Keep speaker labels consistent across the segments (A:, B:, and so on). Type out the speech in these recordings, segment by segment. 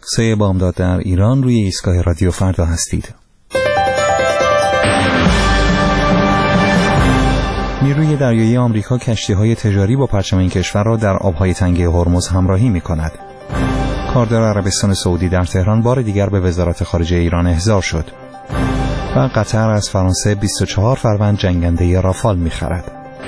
A: سه بامداد در ایران، روی ایستگاه رادیو فردا هستید. نیروی دریایی آمریکا کشتی‌های تجاری با پرچم این کشور را در آب‌های تنگه هرمز همراهی می‌کند. کاردار عربستان سعودی در تهران بار دیگر به وزارت خارجه ایران احضار شد. و قطر از فرانسه 24 فروند جنگنده رافال می‌خرد.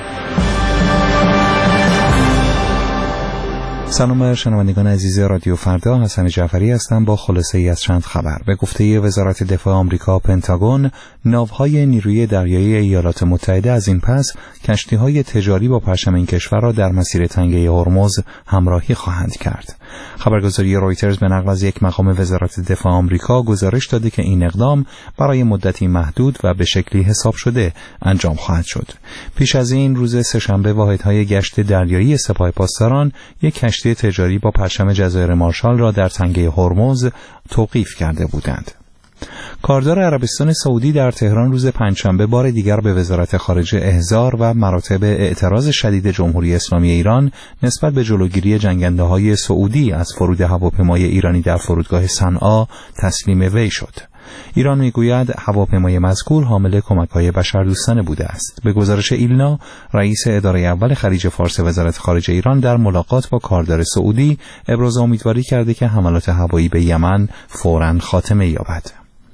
A: سلام بر شنوندگان عزیز رادیو فردا، حسن جعفری هستم با خلاصه ای از چند خبر. به گفته وزارت دفاع آمریکا پنتاگون، ناوهای نیروی دریایی ایالات متحده از این پس کشتی‌های تجاری با پرچم این کشور را در مسیر تنگه هرمز همراهی خواهند کرد. خبرگزاری رویترز به نقل از یک مقام وزارت دفاع آمریکا گزارش داده که این اقدام برای مدتی محدود و به شکلی حساب شده انجام خواهد شد. پیش از این روز سه‌شنبه واحدهای گشت دریایی سپاه پاسداران یک کشتی تجاری با پرچم جزایر مارشال را در تنگه هرمز توقیف کرده بودند. کاردار عربستان سعودی در تهران روز پنجشنبه بار دیگر به وزارت خارجه احضار و مراتب اعتراض شدید جمهوری اسلامی ایران نسبت به جلوگیری جنگنده‌های سعودی از فرود هواپیمای ایرانی در فرودگاه صنعا تسلیم وی شد. ایران میگوید هواپیمای مذکور حامل کمک‌های بشردوستانه بوده است. به گزارش ایلنا، رئیس اداره اول خلیج فارس وزارت خارجه ایران در ملاقات با کاردار سعودی ابراز امیدواری کرده که حملات هوایی به یمن فوراً خاتمه یابد.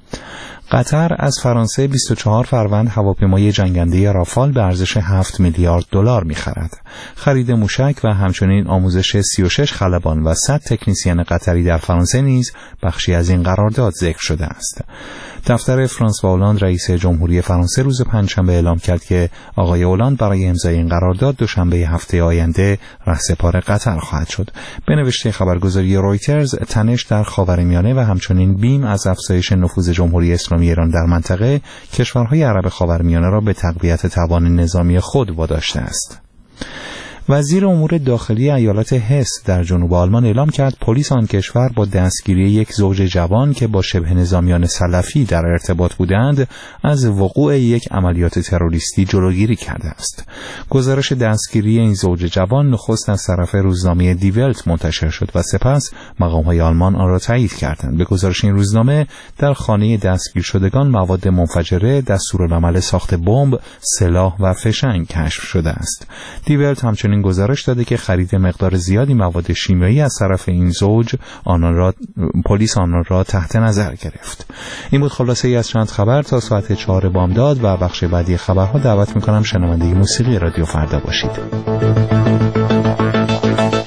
A: قطر از فرانسه 24 فروند هواپیمای جنگنده رافال به ارزش 7 میلیارد دلار می‌خرد. خرید موشک و همچنین آموزش 36 خلبان و 100 تکنیسین قطری در فرانسه نیز بخشی از این قرارداد ذکر شده است. دفتر فرانسوا اولاند رئیس جمهوری فرانسه روز پنجشنبه اعلام کرد که آقای اولاند برای امضای این قرارداد دوشنبه هفته آینده رهسپار قطر خواهد شد. به نوشته خبرگزاری رویترز، تنش در خاورمیانه و همچنین بیم از افزایش نفوذ جمهوری اسلامی ایران در منطقه کشورهای عرب خاورمیانه را به تقویت توان نظامی خود واداشته است. وزیر امور داخلی ایالت هس در جنوب آلمان اعلام کرد پلیس آن کشور با دستگیری یک زوج جوان که با شبه نظامیان سلفی در ارتباط بودند از وقوع یک عملیات تروریستی جلوگیری کرده است. گزارش دستگیری این زوج جوان نخست از طرف روزنامه دی ولت منتشر شد و سپس مقام‌های آلمان آن را تایید کردند. به گزارش این روزنامه، در خانه دستگیر شدگان مواد منفجره، دستورالعمل ساخت بمب، سلاح و فشنگ کشف شده است. دی ولت همچنین این گزارش داده که خرید مقدار زیادی مواد شیمیایی از طرف این زوج پلیس آنان را تحت نظر گرفت. این بود خلاصه ای از چند خبر. تا ساعت 4 بامداد و بخش بعدی خبرها دعوت می‌کنم شنونده موسیقی رادیو فردا باشید.